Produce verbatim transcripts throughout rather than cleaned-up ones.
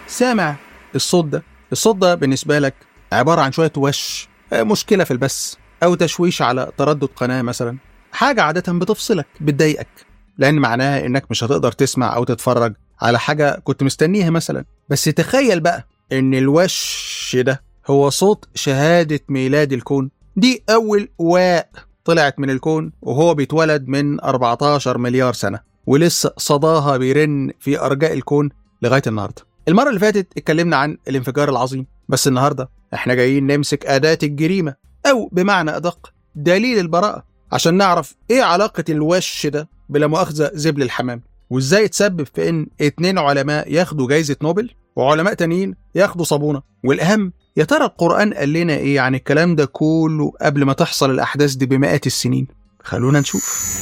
سامع الصوت ده؟ الصوت ده بالنسبة لك عبارة عن شوية وش، مشكلة في البث أو تشويش على تردد قناة مثلا، حاجة عادة بتفصلك بتضايقك، لأن معناها إنك مش هتقدر تسمع أو تتفرج على حاجة كنت مستنيها مثلا. بس تخيل بقى إن الوش ده هو صوت شهادة ميلاد الكون. دي أول واء طلعت من الكون وهو بيتولد من أربعتاشر مليار سنة، ولسه صداها بيرن في أرجاء الكون لغاية النهاردة. المرة اللي فاتت اتكلمنا عن الانفجار العظيم، بس النهاردة احنا جايين نمسك أداة الجريمة، أو بمعنى أدق دليل البراءة، عشان نعرف ايه علاقة الوش ده بلا مؤاخذة زبل الحمام، وازاي تسبب في ان اتنين علماء ياخدوا جايزة نوبل وعلماء تانيين ياخدوا صابونة. والأهم، يا ترى القرآن قال لنا ايه عن الكلام ده كله قبل ما تحصل الأحداث دي بمئات السنين؟ خلونا نشوف.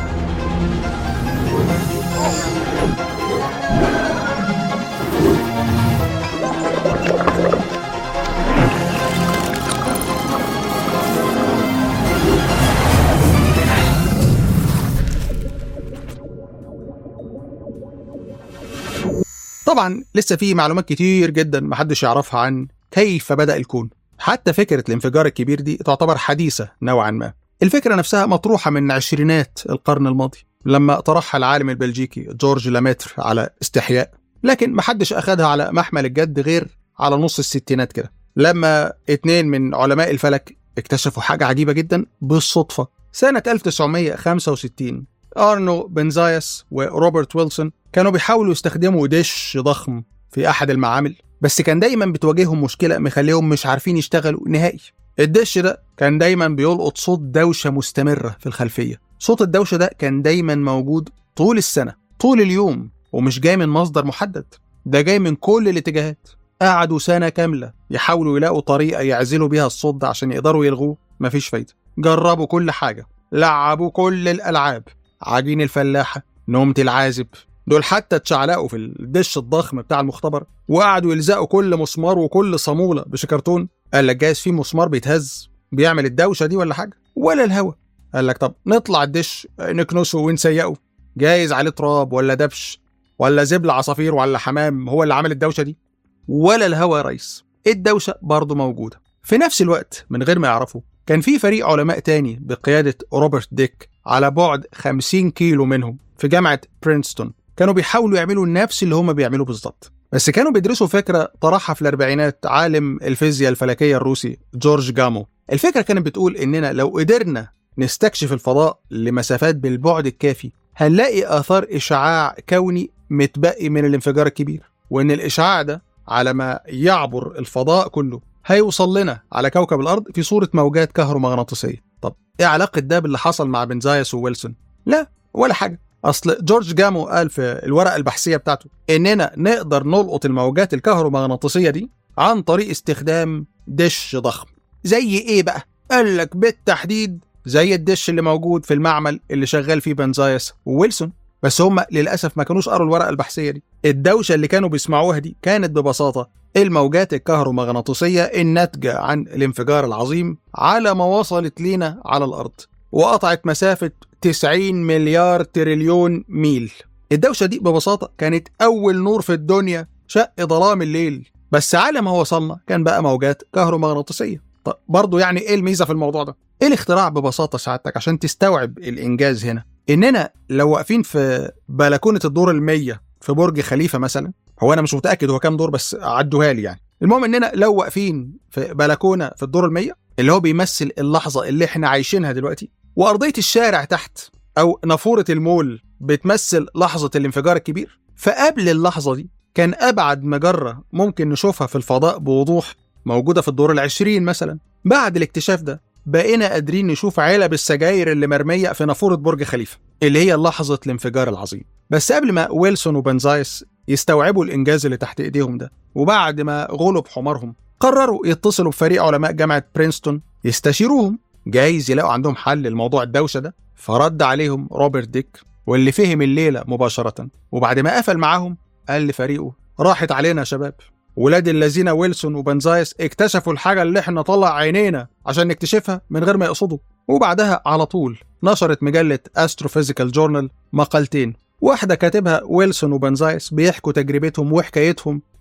طبعا لسه في معلومات كتير جدا محدش يعرفها عن كيف بدأ الكون. حتى فكرة الانفجار الكبير دي تعتبر حديثة نوعا ما. الفكرة نفسها مطروحة من عشرينات القرن الماضي لما طرحها العالم البلجيكي جورج لاميتر على استحياء، لكن محدش أخدها على محمل الجد غير على نص الستينات كده، لما اتنين من علماء الفلك اكتشفوا حاجة عجيبة جدا بالصدفة. سنة ألف وتسعمية وخمسة وستين أرنو بنزايس وروبرت ويلسون كانوا بيحاولوا يستخدموا دش ضخم في أحد المعامل، بس كان دايما بتواجههم مشكلة مخليهم مش عارفين يشتغلوا نهائي. الدش ده كان دايما بيلقط صوت دوشة مستمرة في الخلفية. صوت الدوشة ده كان دايما موجود طول السنة طول اليوم، ومش جاي من مصدر محدد، ده جاي من كل الاتجاهات. قعدوا سنة كاملة يحاولوا يلاقوا طريقة يعزلوا بيها الصوت ده عشان يقدروا يلغوه، مفيش فايدة. جربوا كل حاجة، لعبوا كل الألعاب، عجين الفلاحة، نومة العازب، دول حتى اتشعلقوا في الدش الضخم بتاع المختبر وقعدوا يلزقوا كل مسمار وكل صامولة بشكرتون. قال لك جايز في مسمار بيتهز بيعمل الدوشة دي ولا حاجة، ولا الهوا. قال لك طب نطلع الدش نكنسه ونسيقه، جايز عليه تراب ولا دبش ولا زبل عصافير ولا حمام هو اللي عمل الدوشة دي، ولا الهوا يا ريس. الدوشة برضو موجودة. في نفس الوقت من غير ما يعرفوا كان في فريق علماء تاني بقيادة روبرت ديك على بعد خمسين كيلو منهم في جامعة برينستون، كانوا بيحاولوا يعملوا نفس اللي هم بيعملوا بالظبط، بس كانوا بيدرسوا فكرة طرحها في الأربعينات عالم الفيزياء الفلكية الروسي جورج جامو. الفكرة كانت بتقول إننا لو قدرنا نستكشف الفضاء لمسافات بالبعد الكافي هنلاقي آثار إشعاع كوني متبقي من الانفجار الكبير، وإن الإشعاع ده على ما يعبر الفضاء كله هيوصل لنا على كوكب الأرض في صورة موجات كهرومغناطيسية. طب إيه علاقة ده باللي حصل مع بنزايس وويلسون؟ لا ولا حاجة. أصل جورج جامو قال في الورقة البحثية بتاعته إننا نقدر نلقط الموجات الكهرومغناطيسية دي عن طريق استخدام دش ضخم. زي إيه بقى؟ قال لك بالتحديد زي الدش اللي موجود في المعمل اللي شغال فيه بنزايس وويلسون، بس هم للأسف ما كانوش قروا الورقة البحثية دي. الدوشة اللي كانوا بيسمعوها دي كانت ببساطة الموجات الكهرومغناطيسية الناتجة عن الانفجار العظيم على ما وصلت لينا على الأرض وقطعت مسافة تسعين مليار تريليون ميل. الدوشة دي ببساطة كانت أول نور في الدنيا شق ظلام الليل، بس على ما وصلنا كان بقى موجات كهرومغناطيسية. طب برضو يعني إيه الميزة في الموضوع ده؟ إيه الاختراع ببساطة سعادتك عشان تستوعب الإنجاز هنا؟ إننا لو واقفين في بلكونة الدور المية في برج خليفة مثلا، هو أنا مش متأكد هو كام دور بس عدوها لي يعني، المهم إننا لو واقفين في بلكونة في الدور المية اللي هو بيمثل اللحظة اللي إحنا عايشينها دلوقتي، وأرضية الشارع تحت أو نافورة المول بتمثل لحظة الانفجار الكبير، فقبل اللحظة دي كان أبعد مجرة ممكن نشوفها في الفضاء بوضوح موجودة في الدور العشرين مثلا. بعد الاكتشاف ده بقينا قادرين نشوف علب السجاير اللي مرمية في نافورة برج خليفة اللي هي لحظة الانفجار العظيم. بس قبل ما ويلسون وبنزايس يستوعبوا الإنجاز اللي تحت إيديهم ده، وبعد ما غلب حمارهم، قرروا يتصلوا بفريق علماء جامعة برينستون يستشيروهم، جايز يلاقوا عندهم حل للموضوع الدوشة ده. فرد عليهم روبرت ديك واللي فهم الليلة مباشرة، وبعد ما قفل معاهم قال لفريقه راحت علينا يا شباب، ولاد الذين ويلسون وبنزايس اكتشفوا الحاجة اللي احنا طلع عينينا عشان نكتشفها من غير ما يقصدوا. وبعدها على طول نشرت مجلة أستروفيزيكال جورنال مقالتين، واحدة كاتبها ويلسون وبنزايس بيحكوا تجربتهم وحكايتهم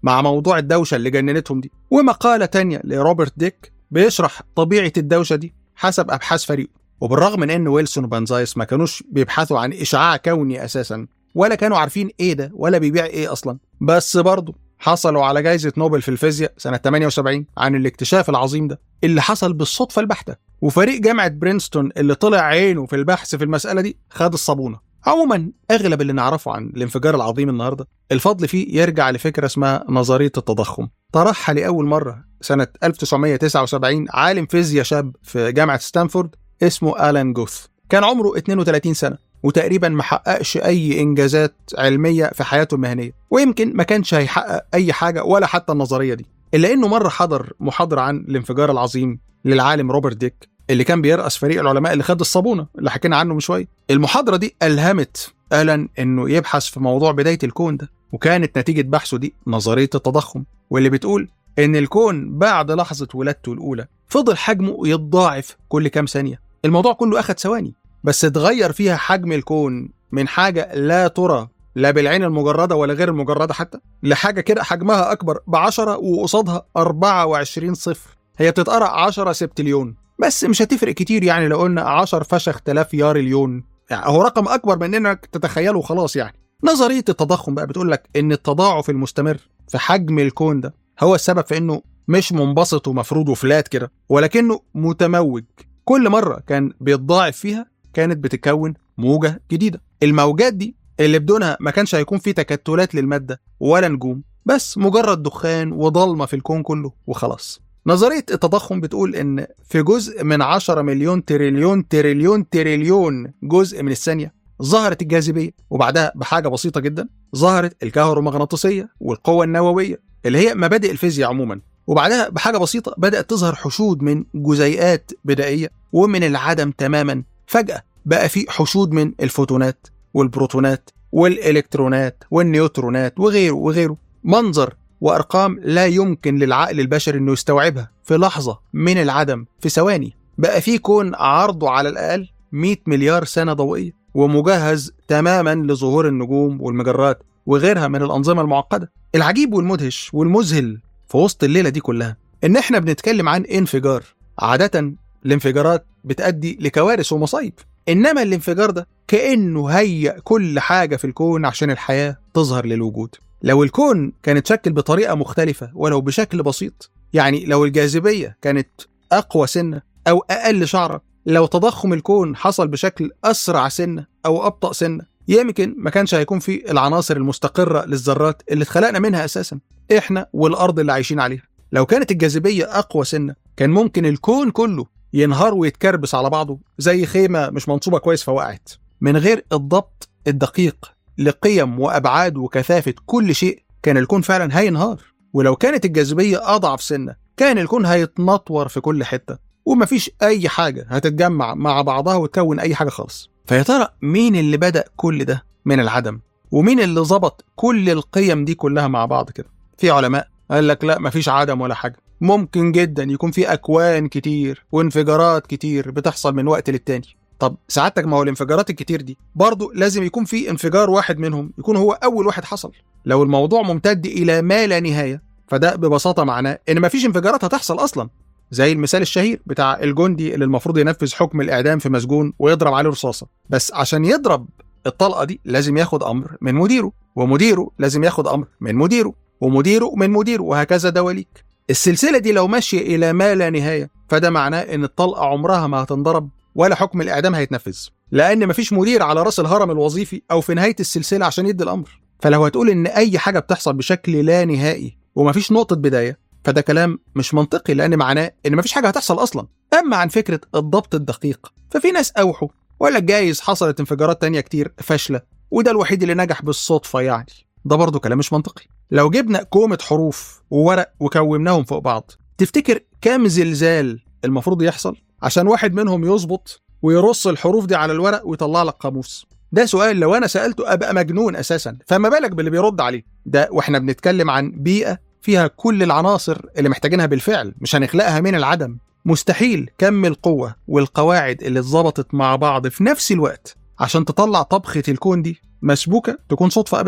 مع موضوع الدوشة اللي جننتهم دي، ومقالة تانية لروبرت ديك بيشرح طبيعة الدوشة دي حسب أبحاث فريقه. وبالرغم من إن ويلسون وبانزايس ما كانوش بيبحثوا عن إشعاع كوني أساسا، ولا كانوا عارفين إيه ده ولا بيبيع إيه أصلا، بس برضه حصلوا على جائزة نوبل في الفيزياء سنة ثمانية وسبعين عن الاكتشاف العظيم ده اللي حصل بالصدفة البحتة. وفريق جامعة برينستون اللي طلع عينه في البحث في المسألة دي خد الصابونة. عموما أغلب اللي نعرفه عن الانفجار العظيم النهاردة الفضل فيه يرجع لفكرة اسمها نظرية التضخم، طرحها لأول مرة سنة ألف وتسعمية وتسعة وسبعين عالم فيزياء شاب في جامعة ستانفورد اسمه آلان جوث. كان عمره اثنين وثلاثين سنة وتقريبا ما حققش أي إنجازات علمية في حياته المهنية، ويمكن ما كانش هيحقق أي حاجة ولا حتى النظرية دي، إلا إنه مرة حضر محاضرة عن الانفجار العظيم للعالم روبرت ديك اللي كان بيرأس فريق العلماء اللي خد الصابونة اللي حكينا عنه من شوية. المحاضرة دي ألهمت آلان إنه يبحث في موضوع بداية الكون ده، وكانت نتيجة بحثه دي نظرية التضخم، واللي بتقول إن الكون بعد لحظة ولادته الأولى فضل حجمه يتضاعف كل كام ثانية. الموضوع كله أخد ثواني بس اتغير فيها حجم الكون من حاجة لا ترى لا بالعين المجردة ولا غير المجردة حتى لحاجة كده حجمها أكبر بعشرة وقصادها أربعة وعشرين صفر. هي بتتقرأ عشرة سبتليون، بس مش هتفرق كتير يعني لو قلنا عشر فشخ تلاف يارليون، يعني هو رقم أكبر من إنك تتخيله خلاص. يعني نظرية التضخم بقى بتقولك إن التضاعف المستمر في حجم الكون ده هو السبب في إنه مش منبسط ومفروض وفلات كده، ولكنه متموج. كل مرة كان بيتضاعف فيها كانت بتكون موجة جديدة. الموجات دي اللي بدونها ما كانش هيكون في تكتلات للمادة ولا نجوم، بس مجرد دخان وضلمة في الكون كله وخلاص. نظرية التضخم بتقول إن في جزء من عشرة مليون تريليون تريليون تريليون جزء من الثانية ظهرت الجاذبية، وبعدها بحاجة بسيطة جدا ظهرت الكهرومغناطيسية والقوة النووية اللي هي مبادئ الفيزياء عموما، وبعدها بحاجة بسيطة بدأت تظهر حشود من جزيئات بدائية، ومن العدم تماما فجأة بقى في حشود من الفوتونات والبروتونات والإلكترونات والنيوترونات وغيره وغيره. منظر وأرقام لا يمكن للعقل البشري إنه يستوعبها في لحظة من العدم في ثواني. بقى في كون عرضه على الأقل مئة مليار سنة ضوئية ومجهز تماما لظهور النجوم والمجرات وغيرها من الأنظمة المعقدة. العجيب والمدهش والمذهل في وسط الليلة دي كلها إن إحنا بنتكلم عن انفجار. عادة الانفجارات بتؤدي لكوارث ومصايب، إنما الانفجار ده كأنه هيأ كل حاجة في الكون عشان الحياة تظهر للوجود. لو الكون كان اتشكل بطريقة مختلفة ولو بشكل بسيط، يعني لو الجاذبية كانت أقوى سنة أو أقل شعرة، لو تضخم الكون حصل بشكل أسرع سنة أو أبطأ سنة، يمكن ما كانش هيكون في العناصر المستقرة للذرات اللي اتخلقنا منها أساسا إحنا والأرض اللي عايشين عليها. لو كانت الجاذبية أقوى سنة كان ممكن الكون كله ينهار ويتكربس على بعضه زي خيمة مش منصوبة كويس فوقعت. من غير الضبط الدقيق لقيم وأبعاد وكثافة كل شيء كان الكون فعلا هينهار. ولو كانت الجاذبية أضعف سنة كان الكون هيتنطور في كل حتة ومفيش أي حاجة هتتجمع مع بعضها وتكون أي حاجة خالص. فيا ترى مين اللي بدأ كل ده من العدم؟ ومين اللي ظبط كل القيم دي كلها مع بعض كده؟ في علماء قال لك لا مفيش عدم ولا حاجة، ممكن جدا يكون في أكوان كتير وانفجارات كتير بتحصل من وقت للتاني. طب سعادتك ما هو الانفجارات الكتير دي برضو لازم يكون في انفجار واحد منهم يكون هو أول واحد حصل. لو الموضوع ممتد إلى ما لا نهاية فده ببساطة معناه إن مفيش انفجارات هتحصل أصلا، زي المثال الشهير بتاع الجندي اللي المفروض ينفذ حكم الإعدام في مسجون ويضرب عليه رصاصة، بس عشان يضرب الطلقة دي لازم ياخد أمر من مديره، ومديره لازم ياخد أمر من مديره، ومديره من مديره، وهكذا دواليك. السلسلة دي لو ماشية إلى ما لا نهاية فده معناه إن الطلقة عمرها ما هتنضرب ولا حكم الإعدام هيتنفذ، لأن مفيش مدير على رأس الهرم الوظيفي أو في نهاية السلسلة عشان يدي الأمر. فلو هتقول إن أي حاجة بتحصل بشكل لا نهائي ومفيش نقطة بداية فده كلام مش منطقي، لأن معناه إن مفيش حاجة هتحصل أصلا. أما عن فكرة الضبط الدقيق ففي ناس أوحوا ولا جايز حصلت انفجارات تانية كتير فاشلة وده الوحيد اللي نجح بالصدفة، يعني ده برضو كلام مش منطقي. لو جبنا كومة حروف وورق وكومناهم فوق بعض تفتكر كام زلزال المفروض يحصل عشان واحد منهم يظبط ويرص الحروف دي على الورق ويطلع لك قاموس؟ ده سؤال لو أنا سألته أبقى مجنون أساسا، فما بالك باللي بيرد عليه ده وإحنا بنتكلم عن بيئة فيها كل العناصر اللي محتاجينها بالفعل، مش هنخلقها من العدم. مستحيل كم القوة والقواعد اللي اتظبطت مع بعض في نفس الوقت عشان تطلع طبخة الكون دي مسبوكة تكون صدفة أبدا.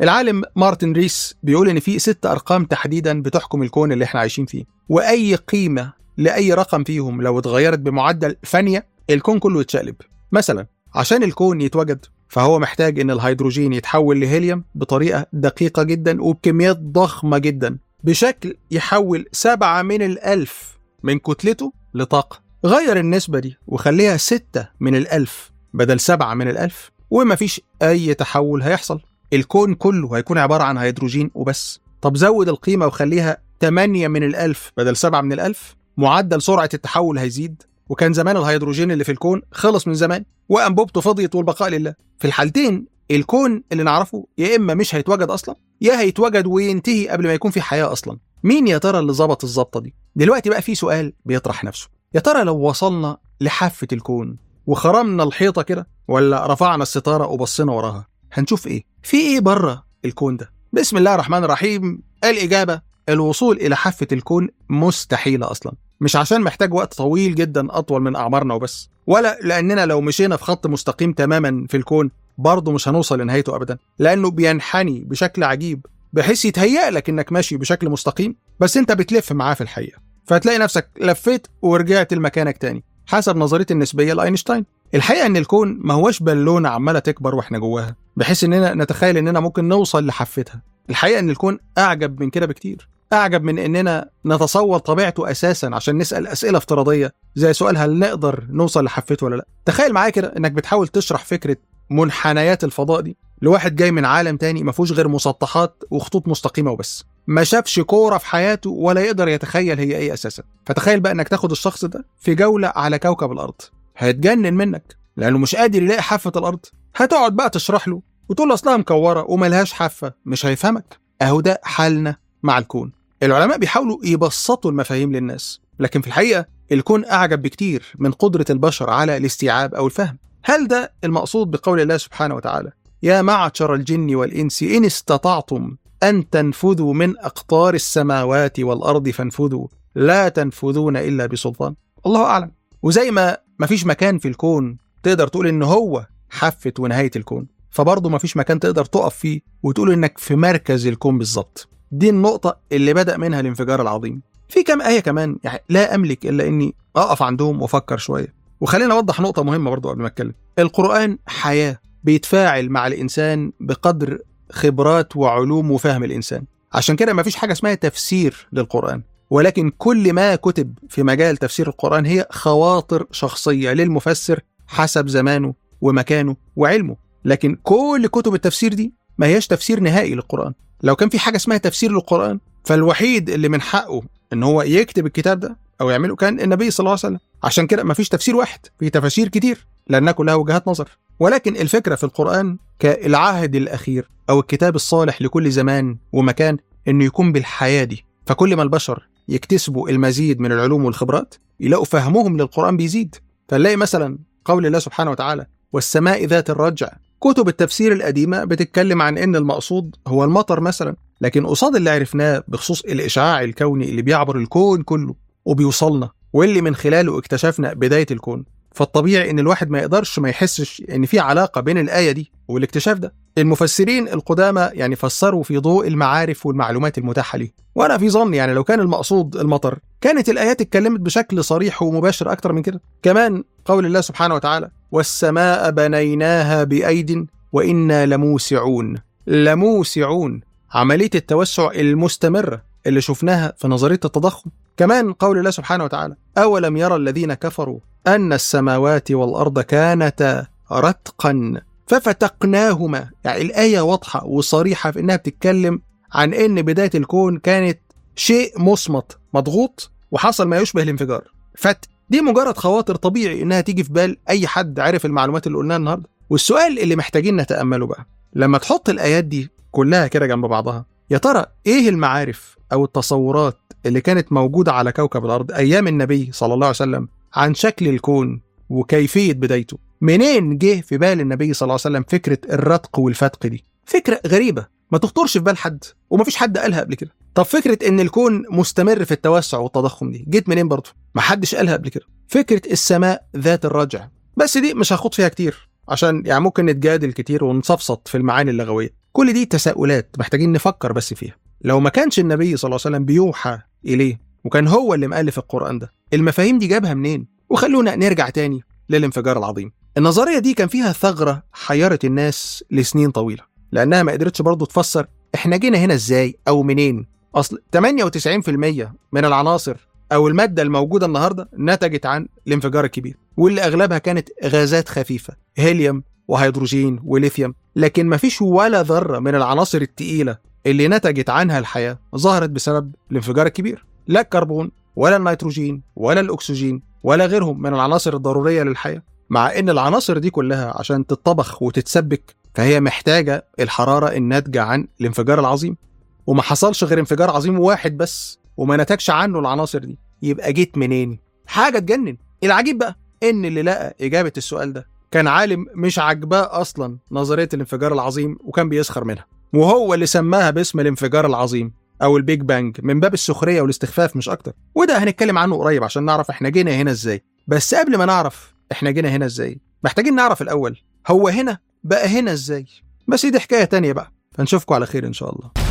العالم مارتن ريس بيقول إن في ست أرقام تحديدا بتحكم الكون اللي احنا عايشين فيه، وأي قيمة لأي رقم فيهم لو اتغيرت بمعدل ثانية الكون كله يتشقلب. مثلا عشان الكون يتوجد فهو محتاج إن الهيدروجين يتحول لهيليوم بطريقة دقيقة جدا وبكميات ضخمة جدا، بشكل يحول سبعة من الألف من كتلته لطاقة. غير النسبة دي وخليها ستة من الألف بدل سبعة من الألف ومفيش أي تحول هيحصل، الكون كله هيكون عبارة عن هيدروجين وبس. طب زود القيمة وخليها ثمانية من الألف بدل سبعة من الألف، معدل سرعة التحول هيزيد، وكان زمان الهيدروجين اللي في الكون خلص من زمان وأنبوبته فضيت والبقاء لله. في الحالتين الكون اللي نعرفه يا إما مش هيتوجد أصلا يا هيتوجد وينتهي قبل ما يكون في حياة أصلا. مين يا ترى اللي ظبط الظبطة دي؟ دلوقتي بقى في سؤال بيطرح نفسه، يا ترى لو وصلنا لحافة الكون وخرمنا الحيطة كده ولا رفعنا الستارة وبصينا وراها هنشوف إيه؟ في إيه بره الكون ده؟ بسم الله الرحمن الرحيم. الإجابة الوصول إلى حافة الكون مستحيلة أصلا، مش عشان محتاج وقت طويل جدا أطول من أعمارنا وبس، ولا لأننا لو مشينا في خط مستقيم تماما في الكون برضه مش هنوصل لنهايته أبدا، لأنه بينحني بشكل عجيب بحيث يتهيأ لك إنك ماشي بشكل مستقيم بس أنت بتلف معاه في الحقيقة، فتلاقي نفسك لفيت ورجعت لمكانك تاني حسب نظرية النسبية لأينشتاين. الحقيقة إن الكون ما هوش بالونة عمالة تكبر وإحنا جواها بحيث إننا نتخيل إننا ممكن نوصل لحفتها. الحقيقة إن الكون أعجب من كده بكتير، أعجب من إننا نتصور طبيعته أساسا عشان نسأل أسئلة افتراضية زي سؤال هل نقدر نوصل لحفته ولا لا. تخيل معايا كده إنك بتحاول تشرح فكرة منحنيات الفضاء دي لواحد جاي من عالم تاني ما فيهوش غير مسطحات وخطوط مستقيمة وبس، ما شافش كورة في حياته ولا يقدر يتخيل هي ايه اساسا. فتخيل بقى انك تاخد الشخص ده في جولة على كوكب الارض، هيتجنن منك لانه مش قادر يلاقي حافة الارض. هتقعد بقى تشرح له وتقول له اصلها مكورة وملهاش حافة، مش هيفهمك. اهو ده حالنا مع الكون. العلماء بيحاولوا يبسطوا المفاهيم للناس، لكن في الحقيقة الكون اعجب بكتير من قدرة البشر على الاستيعاب او الفهم. هل ده المقصود بقول الله سبحانه وتعالى يا معشر الجن والإنس إن استطعتم أن تنفذوا من أقطار السماوات والأرض فانفذوا لا تنفذون إلا بسلطان؟ الله أعلم. وزي ما مفيش مكان في الكون تقدر تقول إن هو حافة ونهاية الكون، فبرضه مفيش مكان تقدر تقف فيه وتقول إنك في مركز الكون بالظبط. دي النقطة اللي بدأ منها الانفجار العظيم. في كم آية كمان يعني لا أملك إلا إني أقف عندهم وأفكر شوية. وخلينا أوضح نقطة مهمة برضه قبل ما أتكلم. القرآن حياة بيتفاعل مع الإنسان بقدر خبرات وعلوم وفهم الإنسان، عشان كده مفيش حاجة اسمها تفسير للقرآن، ولكن كل ما كتب في مجال تفسير القرآن هي خواطر شخصية للمفسر حسب زمانه ومكانه وعلمه. لكن كل كتب التفسير دي ما هيش تفسير نهائي للقرآن. لو كان في حاجة اسمها تفسير للقرآن فالوحيد اللي من حقه ان هو يكتب الكتاب ده او يعمله كان النبي صلى الله عليه وسلم. عشان كده مفيش تفسير واحد، في تفاسير كتير لأنها كلها وجهات نظر. ولكن الفكرة في القرآن كالعهد الأخير أو الكتاب الصالح لكل زمان ومكان إنه يكون بالحياة دي. فكل ما البشر يكتسبوا المزيد من العلوم والخبرات يلاقوا فهمهم للقرآن بيزيد. فنلاقي مثلا قول الله سبحانه وتعالى والسماء ذات الرجع. كتب التفسير القديمة بتتكلم عن إن المقصود هو المطر مثلا، لكن قصاد اللي عرفناه بخصوص الإشعاع الكوني اللي بيعبر الكون كله وبيوصلنا واللي من خلاله اكتشفنا بداية الكون، فالطبيعي ان الواحد ما يقدرش ما يحسش ان في علاقة بين الآية دي والاكتشاف ده. المفسرين القدامى يعني فسروا في ضوء المعارف والمعلومات المتاحة ليه، وانا في ظني يعني لو كان المقصود المطر كانت الآيات اتكلمت بشكل صريح ومباشر اكتر من كده. كمان قول الله سبحانه وتعالى والسماء بنيناها بأيد وإنا لموسعون. لموسعون، عملية التوسع المستمرة اللي شفناها في نظرية التضخم. كمان قول الله سبحانه وتعالى أولم يرى الذين كفروا أن السماوات والأرض كانتا رتقا ففتقناهما. يعني الآية واضحة وصريحة في إنها بتتكلم عن إن بداية الكون كانت شيء مصمت مضغوط وحصل ما يشبه الانفجار. فت دي مجرد خواطر طبيعي إنها تيجي في بال أي حد عارف المعلومات اللي قلناها النهاردة. والسؤال اللي محتاجين نتأمله بقى لما تحط الآيات دي كلها كده جنب بعضها، يا ترى إيه المعارف أو التصورات اللي كانت موجودة على كوكب الأرض أيام النبي صلى الله عليه وسلم عن شكل الكون وكيفية بدايته؟ منين جه في بال النبي صلى الله عليه وسلم فكرة الرتق والفتق دي؟ فكرة غريبة ما تخطرش في بال حد ومفيش حد قالها قبل كده. طب فكرة إن الكون مستمر في التوسع والتضخم دي جيت منين برضه؟ ما حدش قالها قبل كده. فكرة السماء ذات الرجع، بس دي مش هاخد فيها كتير عشان يعني ممكن نتجادل كتير ونصفصط في المعاني اللغوية. كل دي تساؤلات محتاجين نفكر بس فيها. لو ما كانش النبي صلى الله عليه وسلم بيوحى إليه وكان هو اللي مؤلف القرآن ده، المفاهيم دي جابها منين؟ وخلونا نرجع تاني للانفجار العظيم. النظرية دي كان فيها ثغرة حيرت الناس لسنين طويلة، لأنها ما قدرتش برضو تفسر إحنا جينا هنا إزاي أو منين. أصل ثمانية وتسعين في المية من العناصر أو المادة الموجودة النهاردة نتجت عن الانفجار الكبير، واللي أغلبها كانت غازات خفيفة، هيليوم وهيدروجين وليثيوم، لكن مفيش ولا ذرة من العناصر التقيلة اللي نتجت عنها الحياة ظهرت بسبب الانفجار الكبير. لا الكربون ولا النيتروجين ولا الأكسجين ولا غيرهم من العناصر الضرورية للحياة، مع إن العناصر دي كلها عشان تتطبخ وتتسبك فهي محتاجة الحرارة الناتجة عن الانفجار العظيم، وما حصلش غير انفجار عظيم واحد بس وما نتجش عنه العناصر دي. يبقى جيت منين؟ حاجة تجنن. العجيب بقى إن اللي لقى إجابة السؤال ده كان عالم مش عجباه أصلا نظرية الانفجار العظيم وكان بيسخر منها، وهو اللي سماها باسم الانفجار العظيم أو البيج بانج من باب السخرية والاستخفاف مش أكتر. وده هنتكلم عنه قريب عشان نعرف إحنا جينا هنا إزاي. بس قبل ما نعرف إحنا جينا هنا إزاي محتاجين نعرف الأول هو هنا بقى هنا إزاي. بس دي حكاية تانية بقى، فنشوفكم على خير إن شاء الله.